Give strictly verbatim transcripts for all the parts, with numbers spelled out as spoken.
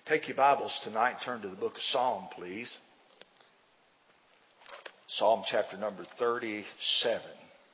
Take your Bibles tonight and turn to the book of Psalm, please. Psalm chapter number thirty-seven.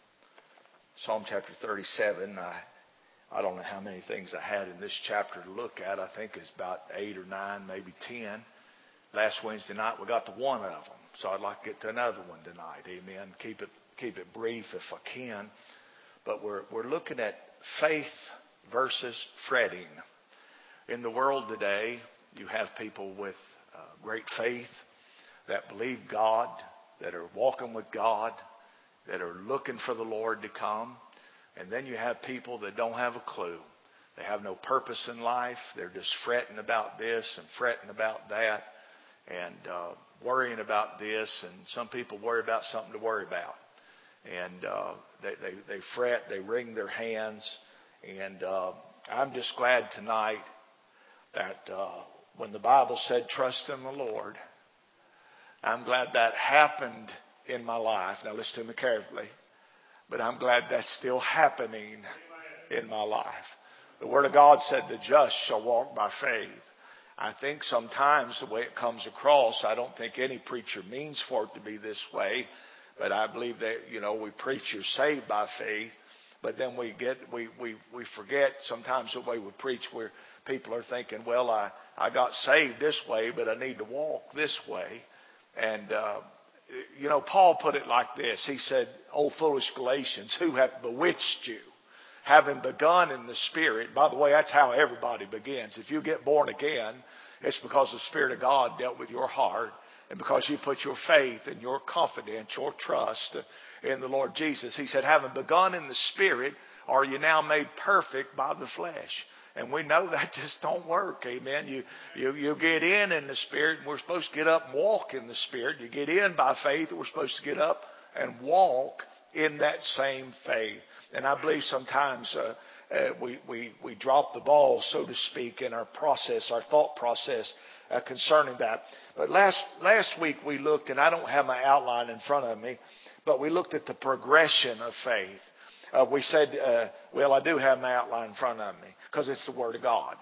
Psalm chapter thirty-seven. I, I don't know how many things I had in this chapter to look at. I think it's about eight or nine, maybe ten. Last Wednesday night we got to one of them. So I'd like to get to another one tonight. Amen. Keep it keep it brief if I can. But we're we're looking at faith versus fretting. In the world today, you have people with uh, great faith that believe God, that are walking with God, that are looking for the Lord to come. And then you have people that don't have a clue. They have no purpose in life. They're just fretting about this and fretting about that and uh, worrying about this. And some people worry about something to worry about. And uh, they, they, they fret, they wring their hands. And uh, I'm just glad tonight that uh, when the Bible said trust in the Lord, I'm glad that happened in my life. Now listen to me carefully. But I'm glad that's still happening in my life. The Word of God said the just shall walk by faith. I think sometimes the way it comes across, I don't think any preacher means for it to be this way. But I believe that, you know, we preach you're saved by faith. But then we get, we, we, we forget sometimes the way we preach where people are thinking, well, I, I got saved this way, but I need to walk this way. And, uh, you know, Paul put it like this. He said, O foolish Galatians, who hath bewitched you, having begun in the Spirit. By the way, that's how everybody begins. If you get born again, it's because the Spirit of God dealt with your heart and because you put your faith and your confidence, your trust in the Lord Jesus. He said, having begun in the Spirit, are you now made perfect by the flesh? And we know that just don't work. Amen. You, you, you get in in the Spirit, and we're supposed to get up and walk in the Spirit. You get in by faith, and we're supposed to get up and walk in that same faith. And I believe sometimes uh, uh, we, we, we drop the ball, so to speak, in our process, our thought process uh, concerning that. But last, last week we looked, and I don't have my outline in front of me, but we looked at the progression of faith. Uh, we said, uh, well, I do have my outline in front of me because it's the Word of God.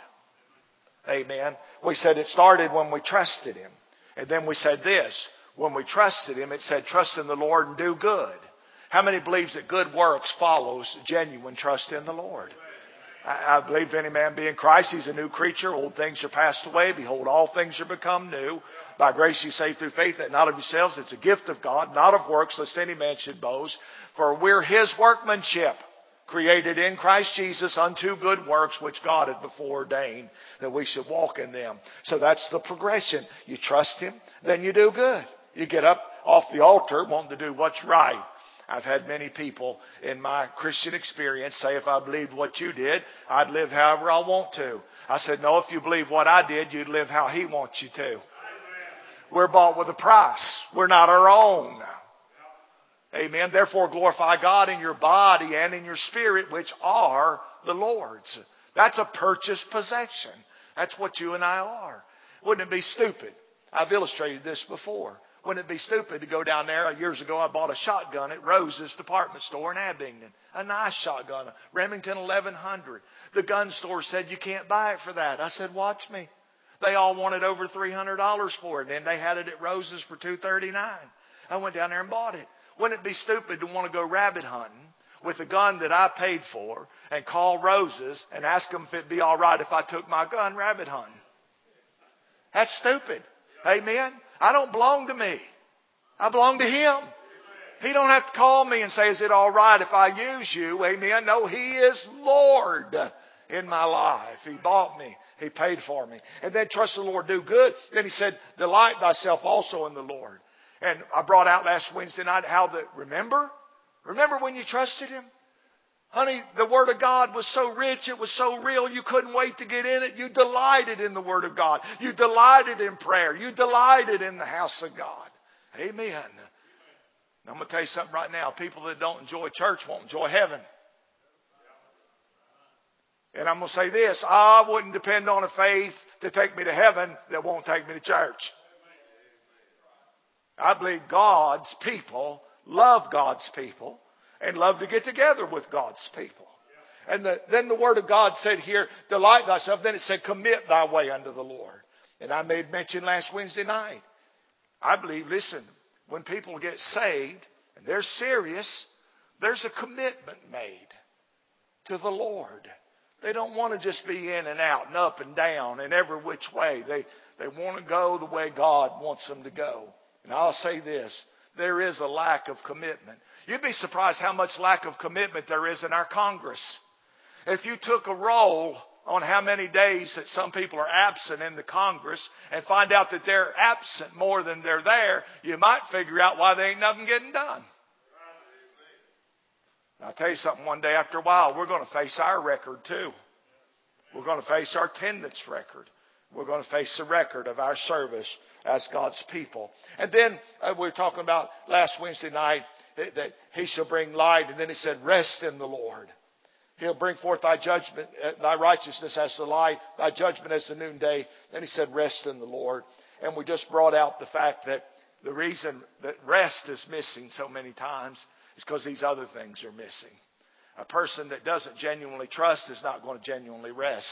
Amen. We said it started when we trusted Him. And then we said this, when we trusted Him, it said trust in the Lord and do good. How many believes that good works follows genuine trust in the Lord? I, I believe if any man be in Christ, he's a new creature. Old things are passed away. Behold, all things are become new. By grace you saved through faith, that not of yourselves. It's a gift of God, not of works, lest any man should boast. For we're His workmanship, created in Christ Jesus unto good works, which God hath before ordained that we should walk in them. So that's the progression. You trust Him, then you do good. You get up off the altar wanting to do what's right. I've had many people in my Christian experience say, if I believed what you did, I'd live however I want to. I said, no, if you believe what I did, you'd live how He wants you to. We're bought with a price. We're not our own. Amen. Therefore, glorify God in your body and in your spirit, which are the Lord's. That's a purchased possession. That's what you and I are. Wouldn't it be stupid? I've illustrated this before. Wouldn't it be stupid to go down there? Years ago, I bought a shotgun at Rose's department store in Abingdon. A nice shotgun, a Remington eleven hundred. The gun store said, you can't buy it for that. I said, watch me. They all wanted over three hundred dollars for it. And they had it at Rose's for two thirty-nine. I went down there and bought it. Wouldn't it be stupid to want to go rabbit hunting with a gun that I paid for and call Rose's and ask them if it'd be all right if I took my gun rabbit hunting? That's stupid. Amen. I don't belong to me. I belong to Him. He don't have to call me and say, is it all right if I use you? Amen. No, He is Lord in my life. He bought me. He paid for me. And then trust the Lord, do good. Then He said, delight thyself also in the Lord. And I brought out last Wednesday night how the, remember? Remember when you trusted Him? Honey, the Word of God was so rich, it was so real, you couldn't wait to get in it. You delighted in the Word of God. You delighted in prayer. You delighted in the house of God. Amen. Now, I'm going to tell you something right now. People that don't enjoy church won't enjoy heaven. And I'm going to say this. I wouldn't depend on a faith to take me to heaven that won't take me to church. I believe God's people love God's people and love to get together with God's people. And the, then the Word of God said here, delight thyself. Then it said, commit thy way unto the Lord. And I made mention last Wednesday night. I believe, listen, when people get saved and they're serious, there's a commitment made to the Lord. They don't want to just be in and out and up and down and every which way. They, they want to go the way God wants them to go. And I'll say this, there is a lack of commitment. You'd be surprised how much lack of commitment there is in our Congress. If you took a roll on how many days that some people are absent in the Congress and find out that they're absent more than they're there, you might figure out why there ain't nothing getting done. I'll tell you something, one day after a while, we're going to face our record too. We're going to face our attendance record. We're going to face the record of our service as God's people. And then uh, we were talking about last Wednesday night that, that He shall bring light. And then He said, rest in the Lord. He'll bring forth thy judgment, uh, thy righteousness as the light, thy judgment as the noonday. Then He said, rest in the Lord. And we just brought out the fact that the reason that rest is missing so many times is because these other things are missing. A person that doesn't genuinely trust is not going to genuinely rest.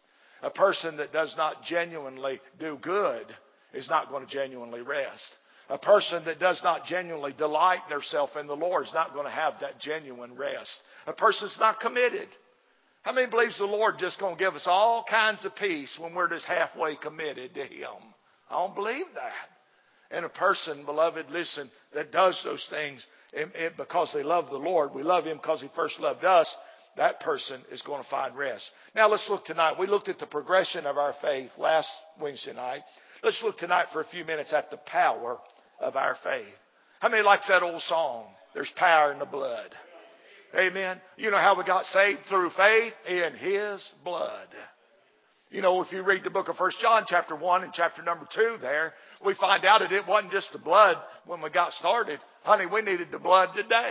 A person that does not genuinely do good is not going to genuinely rest. A person that does not genuinely delight theirself in the Lord is not going to have that genuine rest. A person that's not committed. How many believes the Lord just going to give us all kinds of peace when we're just halfway committed to Him? I don't believe that. And a person, beloved, listen, that does those things it, it, because they love the Lord, we love Him because He first loved us, that person is going to find rest. Now let's look tonight. We looked at the progression of our faith last Wednesday night. Let's look tonight for a few minutes at the power of our faith. How many likes that old song? There's power in the blood. Amen. You know how we got saved? Through faith in His blood. You know, if you read the book of First John chapter one and chapter number two there, we find out that it wasn't just the blood when we got started. Honey, we needed the blood today.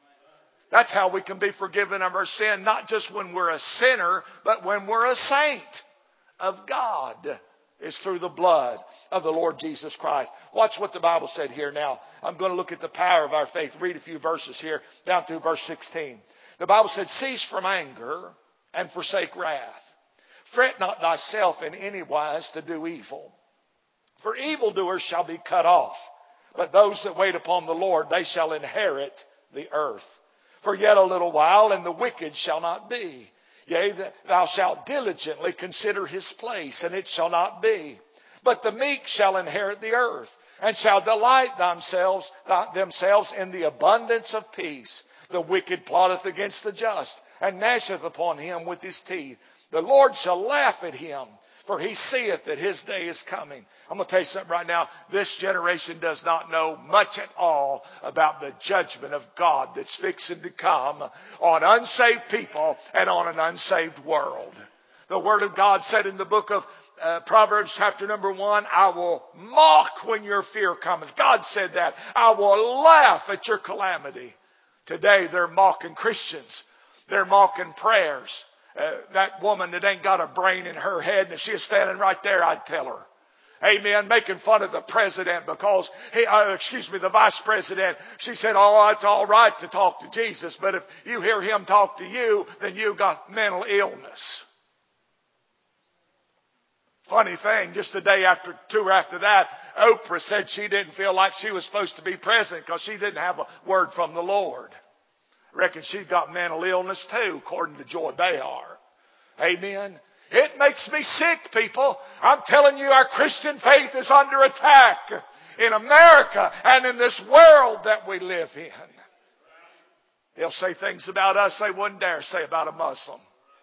That's how we can be forgiven of our sin, not just when we're a sinner, but when we're a saint of God. Is through the blood of the Lord Jesus Christ. Watch what the Bible said here now. I'm going to look at the power of our faith. Read a few verses here down through verse sixteen. The Bible said, cease from anger and forsake wrath. Fret not thyself in any wise to do evil. For evildoers shall be cut off. But those that wait upon the Lord, they shall inherit the earth. For yet a little while, and the wicked shall not be. Yea, thou shalt diligently consider his place, and it shall not be. But the meek shall inherit the earth, and shall delight themselves, themselves in the abundance of peace. The wicked plotteth against the just, and gnasheth upon him with his teeth. The Lord shall laugh at him, for he seeth that his day is coming. I'm going to tell you something right now. This generation does not know much at all about the judgment of God that's fixing to come on unsaved people and on an unsaved world. The Word of God said in the book of uh, Proverbs chapter number one, I will mock when your fear cometh. God said that. I will laugh at your calamity. Today they're mocking Christians. They're mocking prayers. Uh, that woman that ain't got a brain in her head, and if she was standing right there, I'd tell her. Amen. Making fun of the president because he, uh, excuse me, the vice president. She said, oh, it's all right to talk to Jesus, but if you hear him talk to you, then you got mental illness. Funny thing, just a day after, two after that, Oprah said she didn't feel like she was supposed to be president because she didn't have a word from the Lord. I reckon she's got mental illness too, according to Joy Behar. Amen. It makes me sick, people. I'm telling you, our Christian faith is under attack in America and in this world that we live in. They'll say things about us they wouldn't dare say about a Muslim.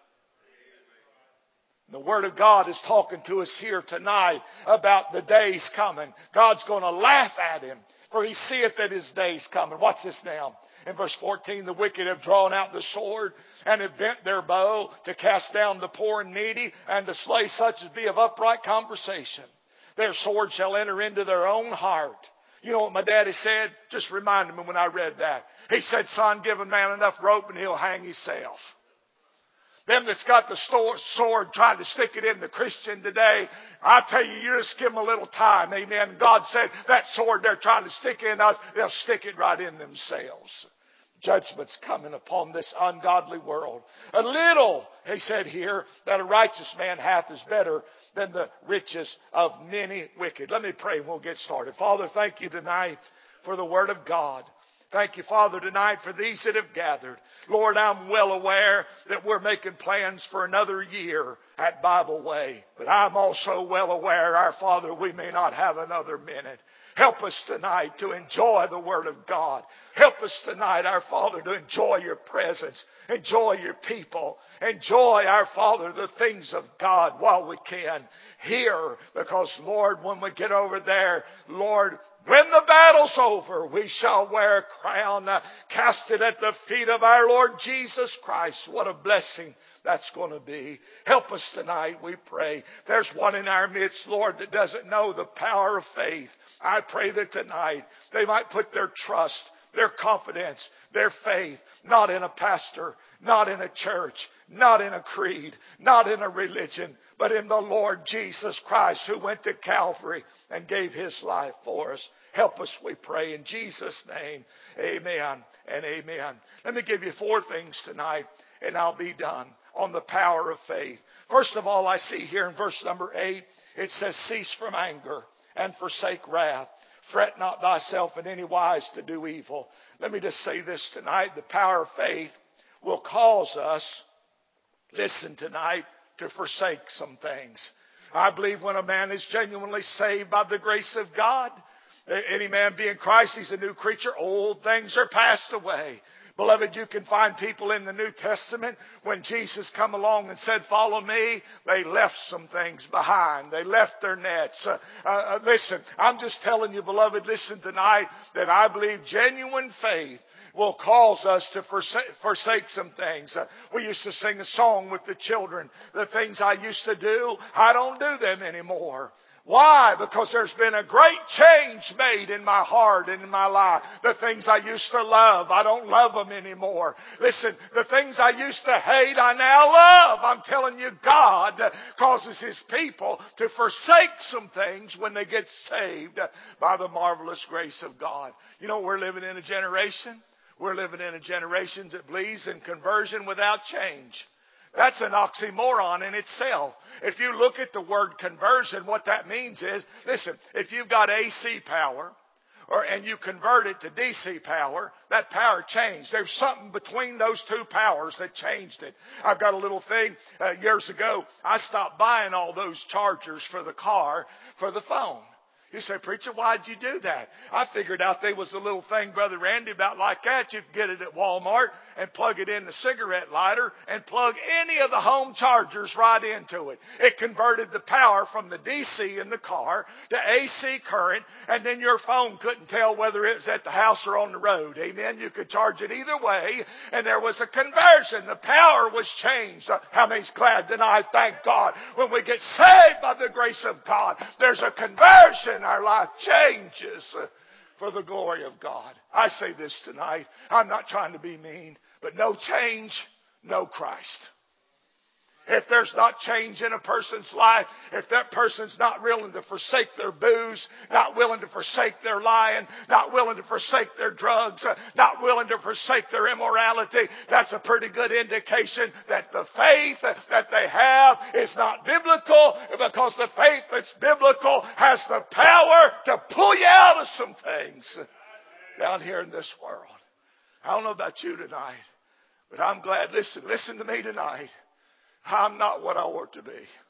The Word of God is talking to us here tonight about the days coming. God's going to laugh at him, for he seeth that his day's coming. Watch this now. In verse fourteen, the wicked have drawn out the sword and have bent their bow to cast down the poor and needy and to slay such as be of upright conversation. Their sword shall enter into their own heart. You know what my daddy said? Just reminded me when I read that. He said, son, give a man enough rope and he'll hang himself. Them that's got the sword trying to stick it in the Christian today, I tell you, you just give them a little time. Amen. God said that sword they're trying to stick in us, they'll stick it right in themselves. Judgment's coming upon this ungodly world. A little, he said here, that a righteous man hath is better than the riches of many wicked. Let me pray and we'll get started. Father, thank you tonight for the Word of God. Thank you, Father, tonight for these that have gathered. Lord, I'm well aware that we're making plans for another year at Bible Way. But I'm also well aware, our Father, we may not have another minute. Help us tonight to enjoy the Word of God. Help us tonight, our Father, to enjoy your presence. Enjoy your people. Enjoy, our Father, the things of God while we can here. Because, Lord, when we get over there, Lord, when the battle's over, we shall wear a crown, uh, cast it at the feet of our Lord Jesus Christ. What a blessing that's going to be. Help us tonight, we pray. There's one in our midst, Lord, that doesn't know the power of faith. I pray that tonight they might put their trust, their confidence, their faith, not in a pastor, not in a church, not in a creed, not in a religion, but in the Lord Jesus Christ who went to Calvary and gave His life for us. Help us, we pray, in Jesus' name. Amen and amen. Let me give you four things tonight, and I'll be done, on the power of faith. First of all, I see here in verse number eight, it says, cease from anger and forsake wrath. Fret not thyself in any wise to do evil. Let me just say this tonight. The power of faith will cause us, listen tonight, to forsake some things. I believe when a man is genuinely saved by the grace of God, any man be in Christ, he's a new creature. Old things are passed away. Beloved, you can find people in the New Testament, when Jesus come along and said, follow me, they left some things behind. They left their nets. Uh, uh, listen, I'm just telling you, beloved, listen tonight, that I believe genuine faith will cause us to forsake, forsake some things. Uh, we used to sing a song with the children. The things I used to do, I don't do them anymore. Why? Because there's been a great change made in my heart and in my life. The things I used to love, I don't love them anymore. Listen, the things I used to hate, I now love. I'm telling you, God causes His people to forsake some things when they get saved by the marvelous grace of God. You know, we're living in a generation. We're living in a generation that believes in conversion without change. That's an oxymoron in itself. If you look at the word conversion, what that means is, listen, if you've got A C power, or and you convert it to D C power, that power changed. There's something between those two powers that changed it. I've got a little thing. Uh, years ago, I stopped buying all those chargers for the car for the phone. You say, preacher, why'd you do that? I figured out there was a little thing, Brother Randy, about like that. You can get it at Walmart and plug it in the cigarette lighter and plug any of the home chargers right into it. It converted the power from the D C in the car to A C current, and then your phone couldn't tell whether it was at the house or on the road. Amen. You could charge it either way, and there was a conversion. The power was changed. How many's glad tonight? Thank God. When we get saved by the grace of God, there's a conversion. Our life changes for the glory of God. I say this tonight. I'm not trying to be mean, but no change, no Christ. If there's not change in a person's life, if that person's not willing to forsake their booze, not willing to forsake their lying, not willing to forsake their drugs, not willing to forsake their immorality, that's a pretty good indication that the faith that they have is not biblical, because the faith that's biblical has the power to pull you out of some things down here in this world. I don't know about you tonight, but I'm glad. Listen, listen to me tonight. I'm not what I ought to be.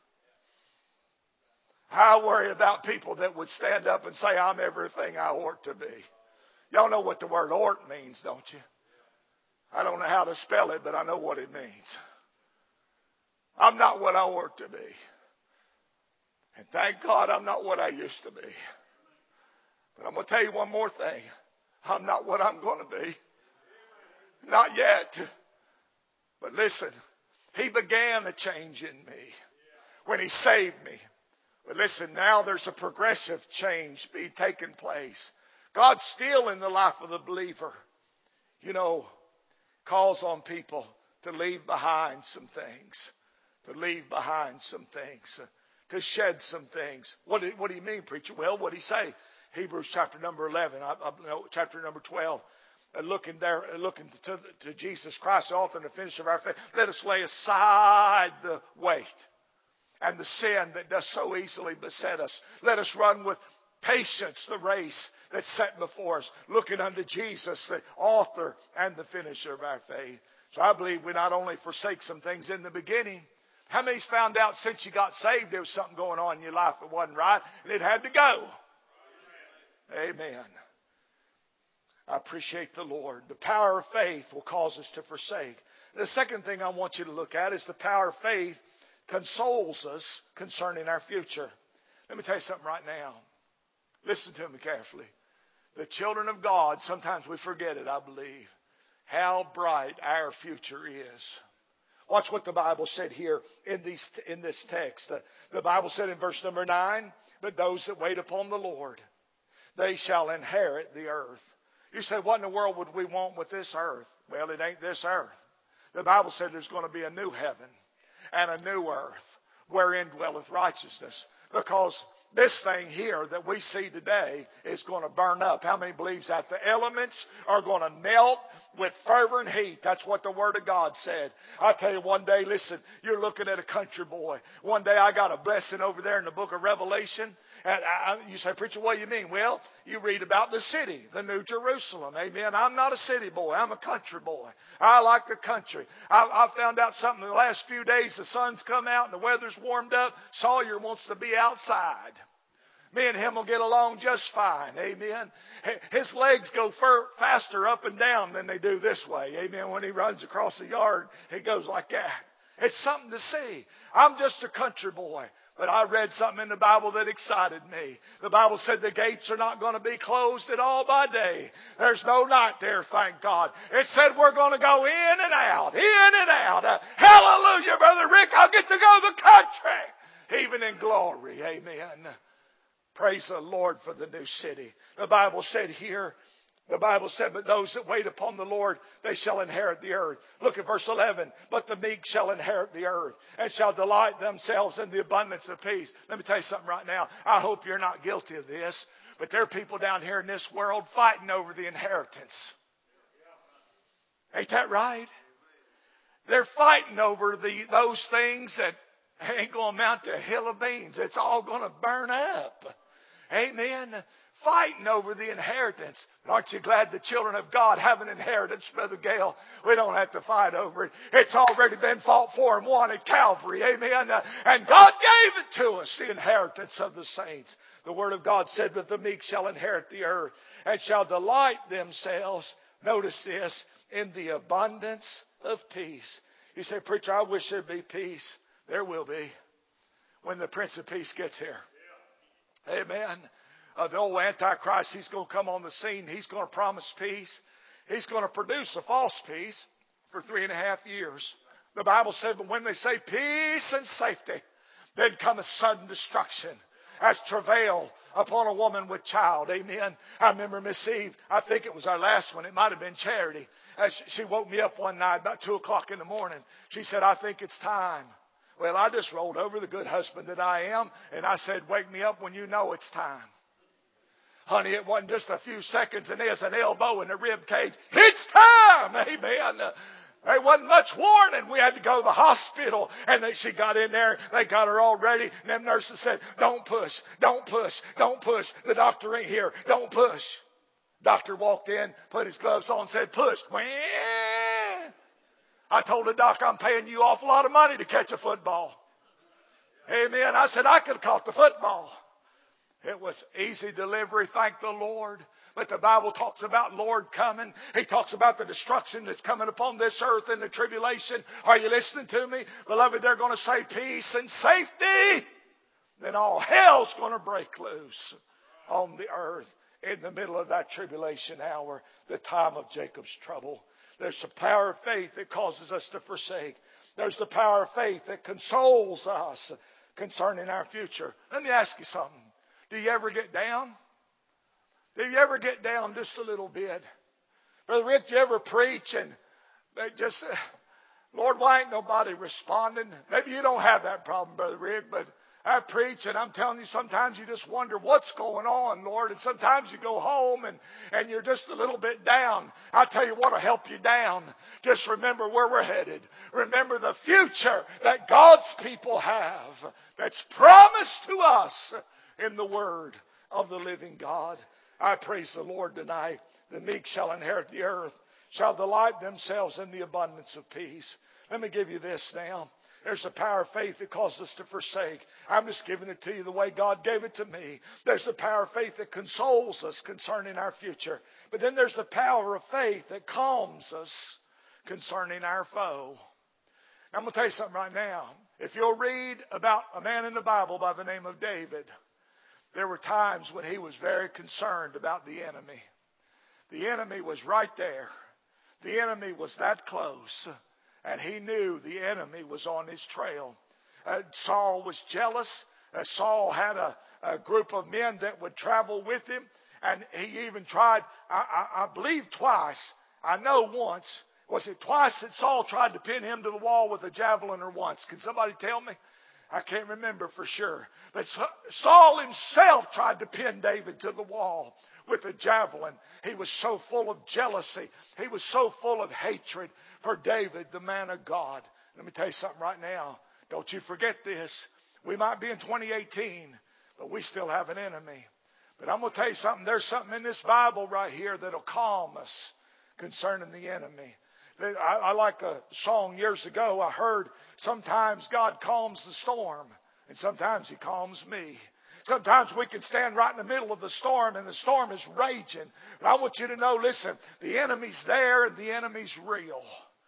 I worry about people that would stand up and say, I'm everything I ought to be. Y'all know what the word ought means, don't you? I don't know how to spell it, but I know what it means. I'm not what I ought to be. And thank God I'm not what I used to be. But I'm going to tell you one more thing. I'm not what I'm going to be. Not yet. But listen. He began a change in me when He saved me. But listen, now there's a progressive change being taking place. God's still in the life of the believer. You know, calls on people to leave behind some things. To leave behind some things. To shed some things. What do, what do you mean, preacher? Well, what did He say? Hebrews chapter number eleven, I, I, no, chapter number twelve. uh, looking there, uh, looking to, to Jesus Christ, the author and the finisher of our faith. Let us lay aside the weight and the sin that does so easily beset us. Let us run with patience the race that's set before us, looking unto Jesus, the author and the finisher of our faith. So I believe we not only forsake some things in the beginning. How many's found out since you got saved there was something going on in your life that wasn't right and it had to go? Amen. I appreciate the Lord. The power of faith will cause us to forsake. The second thing I want you to look at is the power of faith consoles us concerning our future. Let me tell you something right now. Listen to me carefully. The children of God, sometimes we forget it, I believe, how bright our future is. Watch what the Bible said here in, these, in this text. The, the Bible said in verse number nine, but those that wait upon the Lord, they shall inherit the earth. You say, what in the world would we want with this earth? Well, it ain't this earth. The Bible said there's going to be a new heaven and a new earth wherein dwelleth righteousness. Because this thing here that we see today is going to burn up. How many believes that? The elements are going to melt with fervent heat. That's what the Word of God said. I tell you one day, listen, you're looking at a country boy. One day I got a blessing over there in the book of Revelation. And I, you say, preacher, what do you mean? Well, you read about the city, the New Jerusalem. Amen. I'm not a city boy. I'm a country boy. I like the country. I, I found out something in the last few days. The sun's come out and the weather's warmed up. Sawyer wants to be outside. Me and him will get along just fine. Amen. His legs go fur, faster up and down than they do this way. Amen. When he runs across the yard, he goes like that. It's something to see. I'm just a country boy. But I read something in the Bible that excited me. The Bible said the gates are not going to be closed at all by day. There's no night there, thank God. It said we're going to go in and out, in and out. Uh, hallelujah, Brother Rick. I'll get to go to the country, even in glory. Amen. Praise the Lord for the new city. The Bible said here, the Bible said, but those that wait upon the Lord, they shall inherit the earth. Look at verse eleven. But the meek shall inherit the earth and shall delight themselves in the abundance of peace. Let me tell you something right now. I hope you're not guilty of this, but there are people down here in this world fighting over the inheritance. Ain't that right? They're fighting over the those things that ain't going to amount to a hill of beans. It's all going to burn up. Amen. Fighting over the inheritance. But aren't you glad the children of God have an inheritance, Brother Gale? We don't have to fight over it. It's already been fought for and won at Calvary. Amen. And God gave it to us, the inheritance of the saints. The Word of God said, but the meek shall inherit the earth and shall delight themselves, notice this, in the abundance of peace. You say, preacher, I wish there'd be peace. There will be when the Prince of Peace gets here. Amen. Uh, the old Antichrist, he's going to come on the scene. He's going to promise peace. He's going to produce a false peace for three and a half years. The Bible said, but when they say peace and safety, then come a sudden destruction as travail upon a woman with child. Amen. I remember Miss Eve, I think it was our last one. It might have been Charity. As she woke me up one night about two o'clock in the morning. She said, I think it's time. Well, I just rolled over, the good husband that I am, and I said, wake me up when you know it's time. Honey, it wasn't just a few seconds, and there's an elbow in the rib cage. It's time! Amen. There wasn't much warning. We had to go to the hospital, and they, she got in there. They got her all ready, and them nurses said, don't push, don't push, don't push. The doctor ain't here. Don't push. Doctor walked in, put his gloves on, said, push. I told the doc, I'm paying you an awful lot of money to catch a football. Amen. I said, I could have caught the football. It was easy delivery, thank the Lord. But the Bible talks about Lord coming. He talks about the destruction that's coming upon this earth and the tribulation. Are you listening to me? Beloved, they're going to say peace and safety. Then all hell's going to break loose on the earth in the middle of that tribulation hour, the time of Jacob's trouble. There's the power of faith that causes us to forsake. There's the power of faith that consoles us concerning our future. Let me ask you something. Do you ever get down? Do you ever get down just a little bit? Brother Rick, do you ever preach and they just, uh, Lord, why ain't nobody responding? Maybe you don't have that problem, Brother Rick, but I preach, and I'm telling you, sometimes you just wonder what's going on, Lord. And sometimes you go home and, and you're just a little bit down. I'll tell you what will help you down. Just remember where we're headed. Remember the future that God's people have that's promised to us in the Word of the living God. I praise the Lord tonight. The meek shall inherit the earth, shall delight themselves in the abundance of peace. Let me give you this now. There's the power of faith that causes us to forsake. I'm just giving it to you the way God gave it to me. There's the power of faith that consoles us concerning our future. But then there's the power of faith that calms us concerning our foe. I'm going to tell you something right now. If you'll read about a man in the Bible by the name of David, there were times when he was very concerned about the enemy. The enemy was right there. The enemy was that close. And he knew the enemy was on his trail. Uh, Saul was jealous. Uh, Saul had a, a group of men that would travel with him. And he even tried, I, I, I believe twice, I know once, was it twice that Saul tried to pin him to the wall with a javelin, or once? Can somebody tell me? I can't remember for sure. But Saul himself tried to pin David to the wall with a javelin. He was so full of jealousy. He was so full of hatred for David, the man of God. Let me tell you something right now. Don't you forget this. We might be in twenty eighteen, but we still have an enemy. But I'm going to tell you something. There's something in this Bible right here that'll calm us concerning the enemy. I, I like a song years ago. I heard sometimes God calms the storm, and sometimes He calms me. Sometimes we can stand right in the middle of the storm and the storm is raging. But I want you to know, listen, the enemy's there and the enemy's real.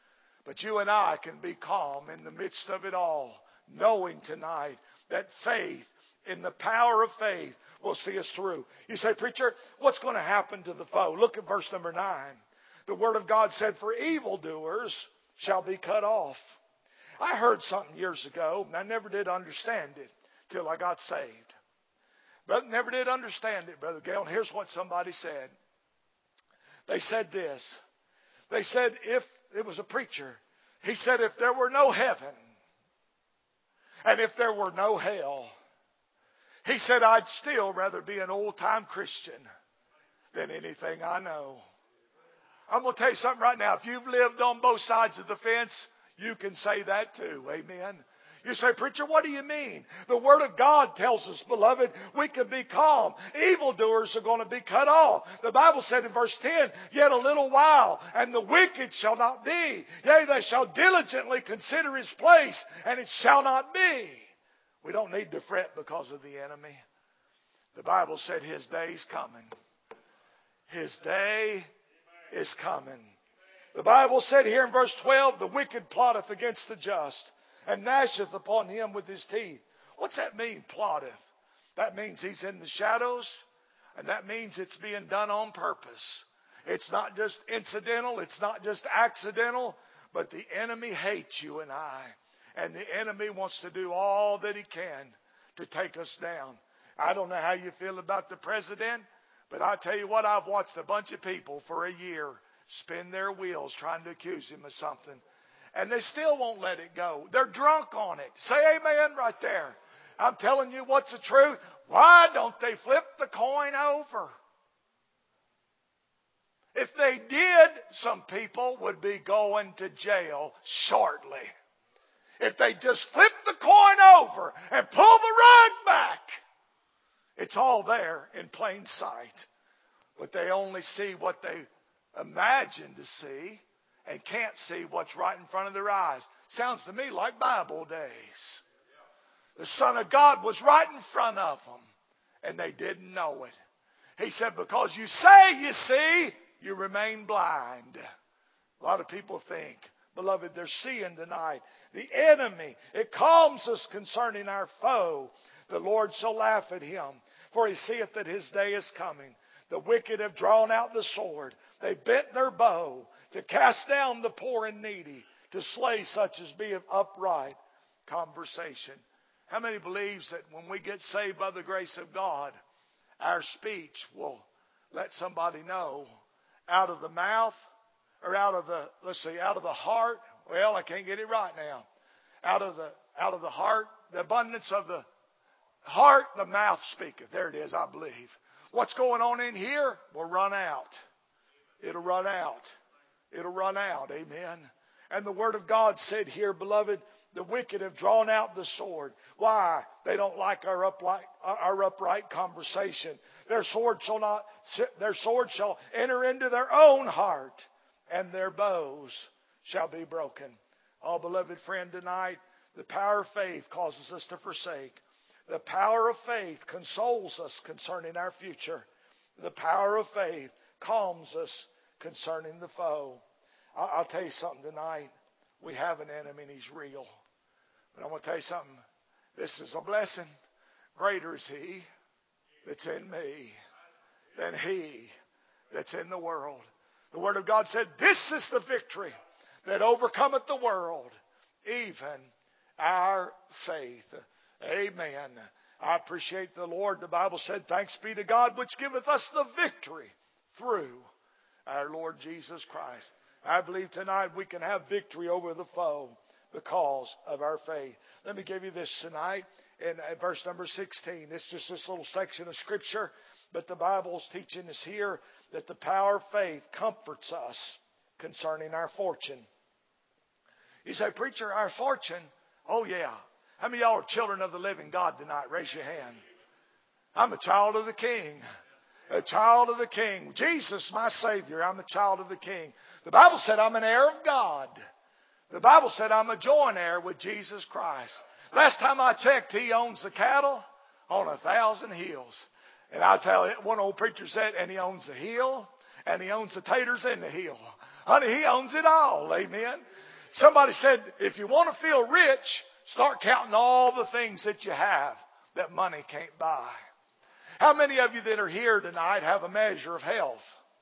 But you and I can be calm in the midst of it all, knowing tonight that faith, in the power of faith, will see us through. You say, preacher, what's going to happen to the foe? Look at verse number nine. The Word of God said, for evildoers shall be cut off. I heard something years ago, and I never did understand it till I got saved. But never did understand it, Brother Gale. And here's what somebody said. They said this. They said if, it was a preacher, he said if there were no heaven and if there were no hell, he said I'd still rather be an old-time Christian than anything I know. I'm going to tell you something right now. If you've lived on both sides of the fence, you can say that too. Amen. You say, preacher, what do you mean? The Word of God tells us, beloved, we can be calm. Evildoers are going to be cut off. The Bible said in verse ten, yet a little while, and the wicked shall not be. Yea, they shall diligently consider his place, and it shall not be. We don't need to fret because of the enemy. The Bible said his day's coming. His day is coming. The Bible said here in verse twelve, the wicked plotteth against the just, and gnasheth upon him with his teeth. What's that mean, plotteth? That means he's in the shadows, and that means it's being done on purpose. It's not just incidental, it's not just accidental, but the enemy hates you and I. And the enemy wants to do all that he can to take us down. I don't know how you feel about the president, but I tell you what, I've watched a bunch of people for a year spin their wheels trying to accuse him of something. And they still won't let it go. They're drunk on it. Say amen right there. I'm telling you what's the truth. Why don't they flip the coin over? If they did, some people would be going to jail shortly. If they just flip the coin over and pull the rug back, it's all there in plain sight. But they only see what they imagine to see and can't see what's right in front of their eyes. Sounds to me like Bible days. The Son of God was right in front of them, and they didn't know it. He said, because you say you see, you remain blind. A lot of people think, beloved, they're seeing tonight. The enemy, it calms us concerning our foe. The Lord shall laugh at him, for he seeth that his day is coming. The wicked have drawn out the sword. They bent their bow to cast down the poor and needy, to slay such as be of upright conversation. How many believes that when we get saved by the grace of God, our speech will let somebody know out of the mouth or out of the, let's see, out of the heart? Well, I can't get it right now. Out of the, out of the heart, the abundance of the heart, the mouth speaketh. There it is, I believe. What's going on in here will run out. It'll run out. It'll run out. Amen. And the Word of God said here, beloved, the wicked have drawn out the sword. Why? They don't like our upright, our upright conversation. Their sword shall not, their sword shall enter into their own heart, and their bows shall be broken. Oh, beloved friend, tonight, the power of faith causes us to forsake. The power of faith consoles us concerning our future. The power of faith calms us concerning the foe. I'll tell you something tonight. We have an enemy and he's real. But I'm going to tell you something. This is a blessing. Greater is he that's in me than he that's in the world. The Word of God said, this is the victory that overcometh the world, even our faith. Amen. I appreciate the Lord. The Bible said, thanks be to God which giveth us the victory through our Lord Jesus Christ. I believe tonight we can have victory over the foe because of our faith. Let me give you this tonight in verse number sixteen. It's just this little section of Scripture, but the Bible's teaching us here that the power of faith comforts us concerning our fortune. You say, preacher, our fortune? Oh, yeah. How many of y'all are children of the living God tonight? Raise your hand. I'm a child of the King. A child of the King. Jesus, my Savior. I'm a child of the King. The Bible said I'm an heir of God. The Bible said I'm a joint heir with Jesus Christ. Last time I checked, He owns the cattle on a thousand hills. And I tell you, one old preacher said, and He owns the hill, and He owns the taters in the hill. Honey, He owns it all. Amen. Somebody said, if you want to feel rich, start counting all the things that you have that money can't buy. How many of you that are here tonight have a measure of health?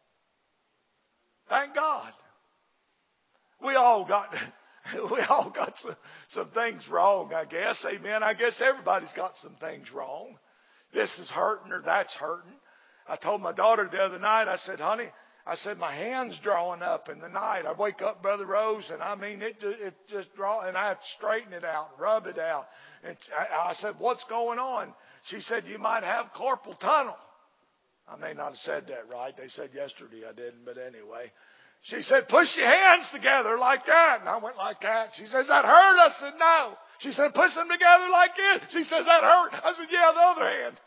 Thank God. We all got, we all got some, some things wrong, I guess. Amen. I guess everybody's got some things wrong. This is hurting or that's hurting. I told my daughter the other night, I said, honey, I said, my hand's drawing up in the night. I wake up, Brother Rose, and I mean, it, it just draw, and I have to straighten it out, rub it out. And I, I said, what's going on? She said, you might have carpal tunnel. I may not have said that right. They said yesterday I didn't, but anyway. She said, push your hands together like that. And I went like that. She says, that hurt? I said, no. She said, push them together like this. She says, that hurt? I said, yeah, the other hand.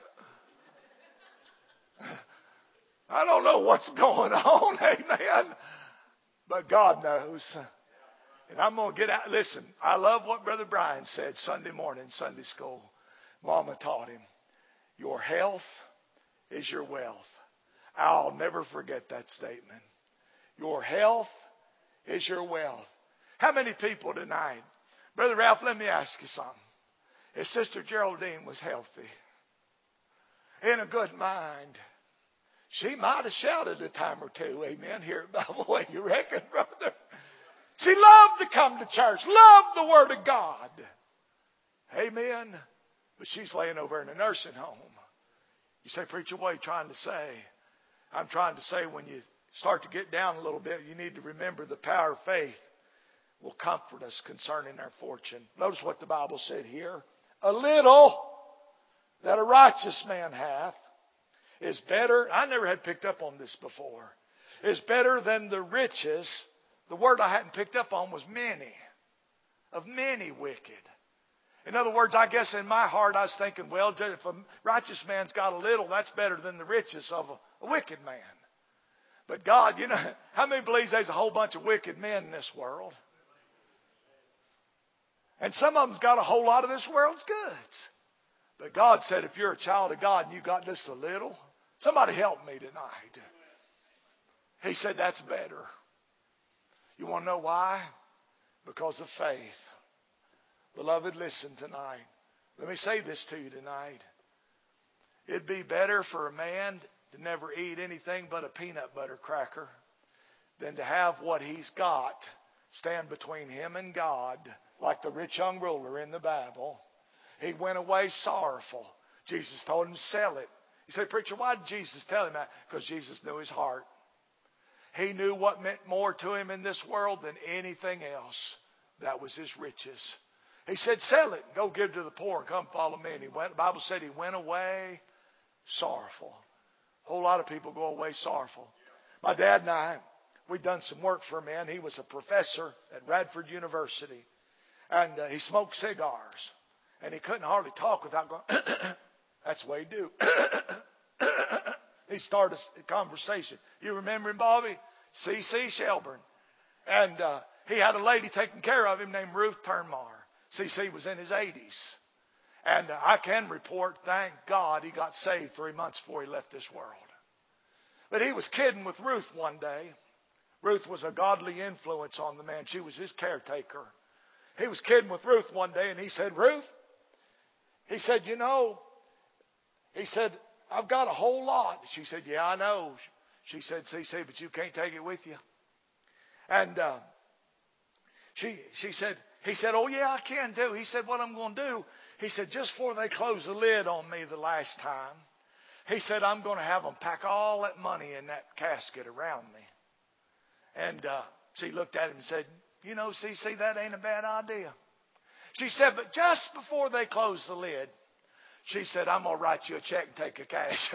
I don't know what's going on, amen. But God knows. And I'm going to get out. Listen, I love what Brother Brian said Sunday morning, Sunday school. Mama taught him, your health is your wealth. I'll never forget that statement. Your health is your wealth. How many people tonight? Brother Ralph, let me ask you something. If Sister Geraldine was healthy, in a good mind, she might have shouted a time or two, amen, here at Bible Way. You reckon, brother? She loved to come to church, loved the Word of God. Amen. But she's laying over in a nursing home. You say, preacher, what are you trying to say? I'm trying to say when you start to get down a little bit, you need to remember the power of faith will comfort us concerning our fortune. Notice what the Bible said here. A little that a righteous man hath is better. I never had picked up on this before. Is better than the riches. The word I hadn't picked up on was many. Of many wicked. In other words, I guess in my heart I was thinking, well, if a righteous man's got a little, that's better than the riches of a, a wicked man. But God, you know, how many believes there's a whole bunch of wicked men in this world? And some of them's got a whole lot of this world's goods. But God said, if you're a child of God and you got just a little, somebody help me tonight. He said, that's better. You want to know why? Because of faith. Beloved, listen tonight. Let me say this to you tonight. It'd be better for a man to never eat anything but a peanut butter cracker than to have what he's got stand between him and God, like the rich young ruler in the Bible. He went away sorrowful. Jesus told him to sell it. You say, preacher, why did Jesus tell him that? Because Jesus knew his heart. He knew what meant more to him in this world than anything else. That was his riches. He said, sell it and go give to the poor and come follow me. And he went, the Bible said he went away sorrowful. A whole lot of people go away sorrowful. My dad and I, we'd done some work for a man. He was a professor at Radford University. And uh, he smoked cigars. And he couldn't hardly talk without going, that's the way he do. He started a conversation. You remember him, Bobby? C C Shelburne. And uh, he had a lady taking care of him named Ruth Turnmar. C C was in his eighties. And uh, I can report, thank God, he got saved three months before he left this world. But he was kidding with Ruth one day. Ruth was a godly influence on the man. She was his caretaker. He was kidding with Ruth one day, and he said, Ruth, he said, you know, he said, I've got a whole lot. She said, yeah, I know. She said, C C, but you can't take it with you. And uh, she she said, he said, oh, yeah, I can do. He said, what I'm going to do, he said, just before they close the lid on me the last time, he said, I'm going to have them pack all that money in that casket around me. And uh, she looked at him and said, you know, C C, that ain't a bad idea. She said, but just before they close the lid, she said, I'm going to write you a check and take a cash.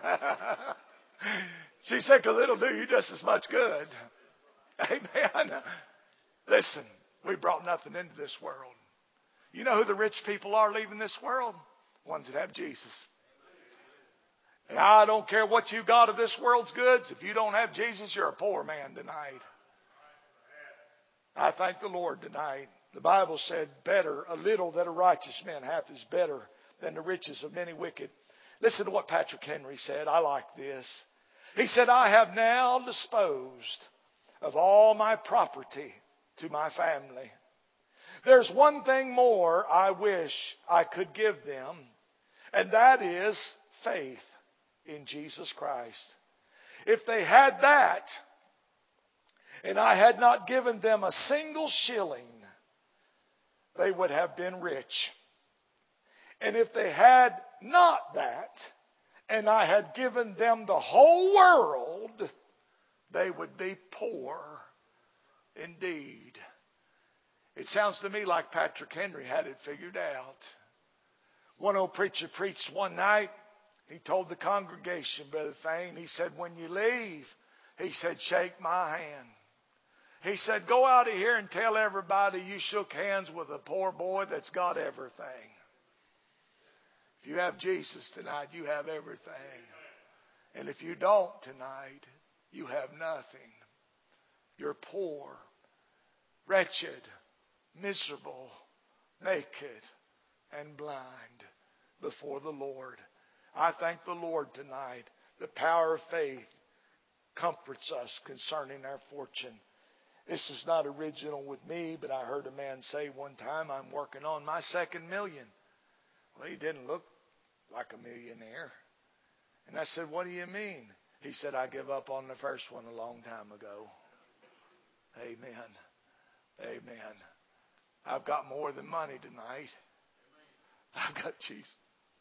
She said, because it'll do you just as much good. Amen. Listen, we brought nothing into this world. You know who the rich people are leaving this world? Ones that have Jesus. And I don't care what you got of this world's goods. If you don't have Jesus, you're a poor man tonight. I thank the Lord tonight. The Bible said, better, a little that a righteous man hath is better than the riches of many wicked. Listen to what Patrick Henry said. I like this. He said, I have now disposed of all my property to my family. There's one thing more I wish I could give them, and that is faith in Jesus Christ. If they had that, and I had not given them a single shilling, they would have been rich. And if they had not that, and I had given them the whole world, they would be poor indeed. It sounds to me like Patrick Henry had it figured out. One old preacher preached one night. He told the congregation, Brother Fane, he said, when you leave, he said, shake my hand. He said, go out of here and tell everybody you shook hands with a poor boy that's got everything. If you have Jesus tonight, you have everything. And if you don't tonight, you have nothing. You're poor, wretched, miserable, naked, and blind before the Lord. I thank the Lord tonight. The power of faith comforts us concerning our fortune. This is not original with me, but I heard a man say one time, I'm working on my second million. Well, he didn't look like a millionaire. And I said, what do you mean? He said, I gave up on the first one a long time ago. Amen. Amen. I've got more than money tonight. I've got Jesus.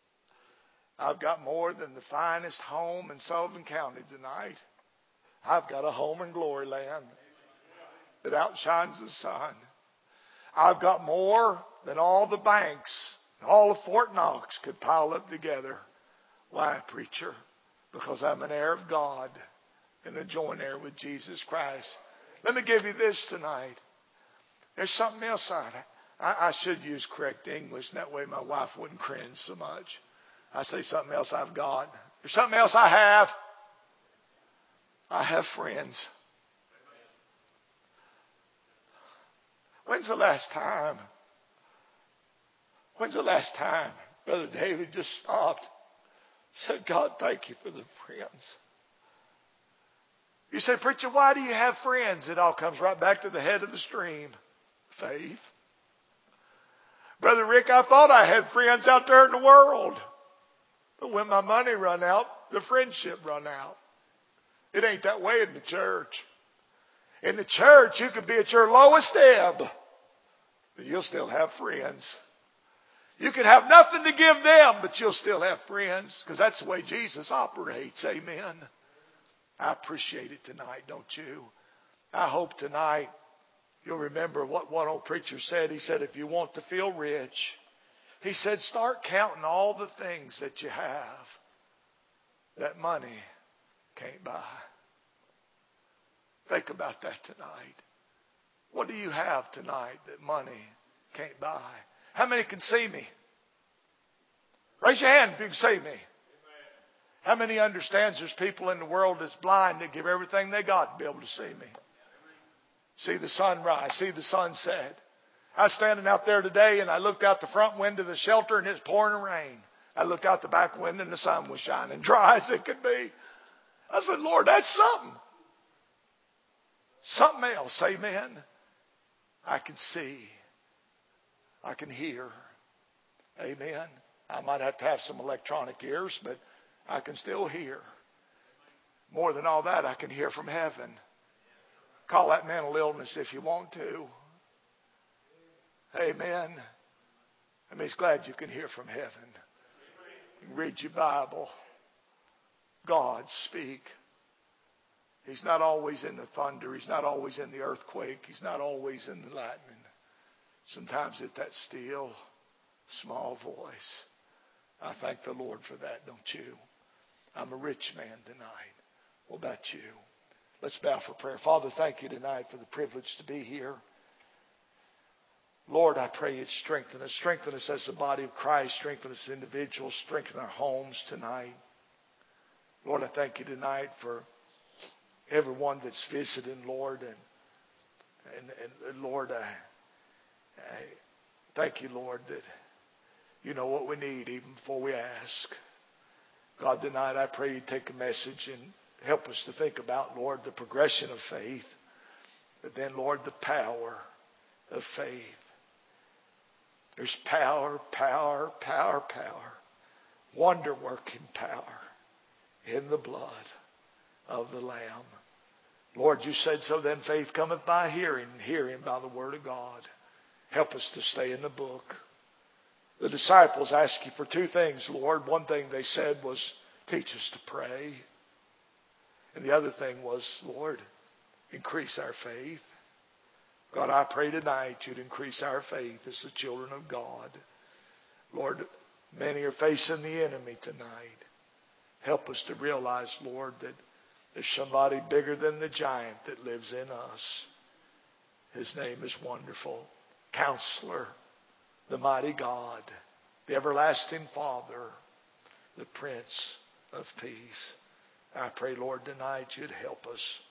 I've got more than the finest home in Sullivan County tonight. I've got a home in Glory Land that outshines the sun. I've got more than all the banks, all of Fort Knox could pile up together. Why, preacher? Because I'm an heir of God and a joint heir with Jesus Christ. Let me give you this tonight. There's something else I, I, I should use correct English. And that way my wife wouldn't cringe so much. I say something else I've got. There's something else I have. I have friends. When's the last time? When's the last time Brother David just stopped, said, God, thank you for the friends. You say, preacher, why do you have friends? It all comes right back to the head of the stream. Faith. Brother Rick, I thought I had friends out there in the world. But when my money run out, the friendship run out. It ain't that way in the church. In the church, you could be at your lowest ebb, but you'll still have friends. You can have nothing to give them, but you'll still have friends, because that's the way Jesus operates. Amen. I appreciate it tonight, don't you? I hope tonight You'll remember what one old preacher said. He said, if you want to feel rich, he said, start counting all the things that you have that money can't buy. Think about that tonight. What do you have tonight that money can't buy? How many can see me? Raise your hand if you can see me. How many understands there's people in the world that's blind that give everything they got to be able to see me? See the sunrise, see the sunset. I was standing out there today and I looked out the front window of the shelter and it's pouring rain. I looked out the back window and the sun was shining, dry as it could be. I said, Lord, that's something. Something else, amen. I can see. I can hear. Amen. I might have to have some electronic ears, but I can still hear. More than all that, I can hear from heaven. Call that mental illness if you want to. Amen. I mean, he's glad you can hear from heaven. You can read your Bible. God speak. He's not always in the thunder. He's not always in the earthquake. He's not always in the lightning. Sometimes it's that still, small voice. I thank the Lord for that, don't you? I'm a rich man tonight. What about you? Let's bow for prayer. Father, thank you tonight for the privilege to be here. Lord, I pray you'd strengthen us. Strengthen us as the body of Christ. Strengthen us as individuals. Strengthen our homes tonight. Lord, I thank you tonight for everyone that's visiting, Lord. And, and, and Lord, I, I thank you, Lord, that you know what we need even before we ask. God, tonight I pray you take a message and help us to think about, Lord, the progression of faith. But then, Lord, the power of faith. There's power, power, power, power. Wonder-working power in the blood of the Lamb. Lord, you said, so then faith cometh by hearing, and hearing by the word of God. Help us to stay in the book. The disciples asked you for two things, Lord. One thing they said was, teach us to pray. And the other thing was, Lord, increase our faith. God, I pray tonight you'd increase our faith as the children of God. Lord, many are facing the enemy tonight. Help us to realize, Lord, that there's somebody bigger than the giant that lives in us. His name is Wonderful Counselor, the Mighty God, the Everlasting Father, the Prince of Peace. I pray, Lord, tonight you'd help us.